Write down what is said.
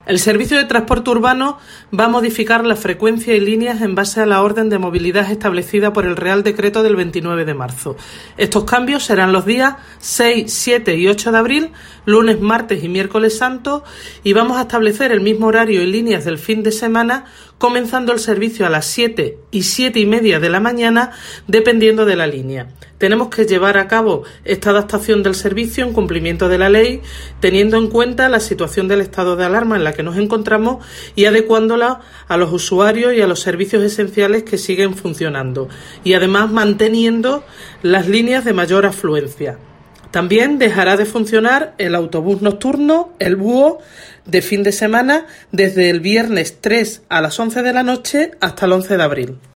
El Servicio de Transporte Urbano va a modificar la frecuencia y líneas en base a la orden de movilidad establecida por el Real Decreto del 29 de marzo. Estos cambios serán los días 6, 7 y 8 de abril, lunes, martes y miércoles santo, y vamos a establecer el mismo horario y líneas del fin de semana, comenzando el servicio a las 7 y 7 y media de la mañana, dependiendo de la línea. Tenemos que llevar a cabo esta adaptación del servicio en cumplimiento de la ley, teniendo en cuenta la situación del estado de alarma en la que nos encontramos y adecuándola a los usuarios y a los servicios esenciales que siguen funcionando, y además manteniendo las líneas de mayor afluencia. También dejará de funcionar el autobús nocturno, el búho, de fin de semana, desde el viernes 3 a las 11 de la noche hasta el 11 de abril.